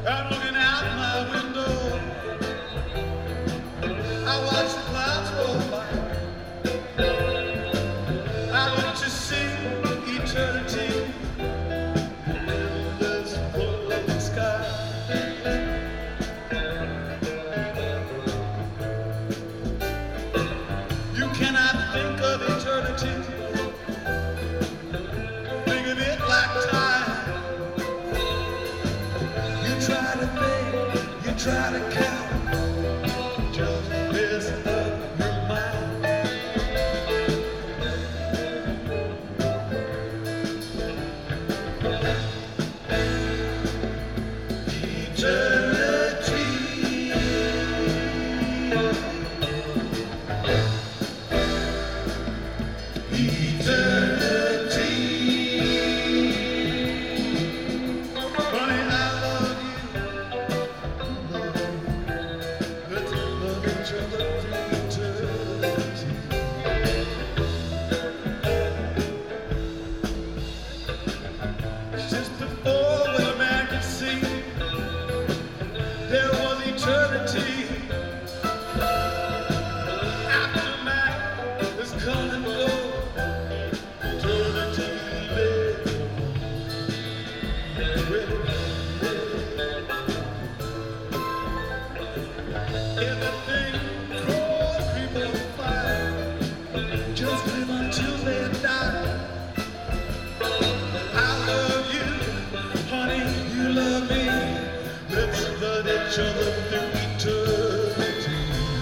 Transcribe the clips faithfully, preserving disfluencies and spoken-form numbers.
I'm looking out my window. I watch the clouds roll by. I look to see eternity in this blue sky. You cannot think of eternity. Think of it like time. You try to think, you try to count. Just mess up your mind. Eternity. Eternity. Honey, I love you. Love you. Let's love each other through eternity. Just before when a man could see, there was eternity. After man is come and go, eternity lives. Everything grows, people fly. Just live until they die. I love you, honey, you love me. Let's love each other through eternity.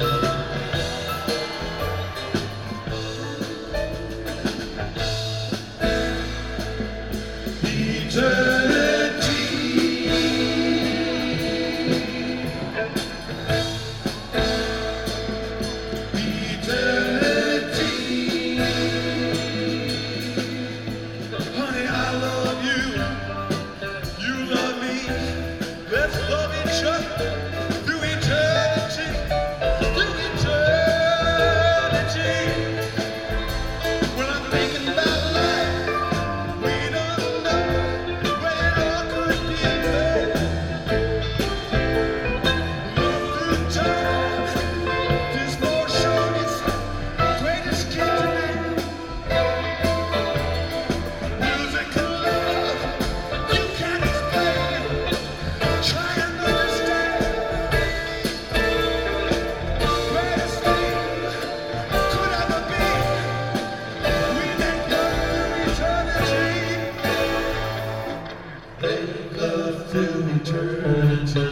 Eternity. Honey, I love you. You love me. Let's love each other through eternity. Through eternity. When I'm thinking about life, we don't know when it all could be made. Love through time. There's more shorties, greatest gift to man. Music and love, you can't explain. Try and understand. Greatest thing could ever be. We make love through eternity. Make love through eternity.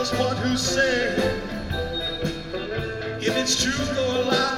just one who say if it's truth or a lie.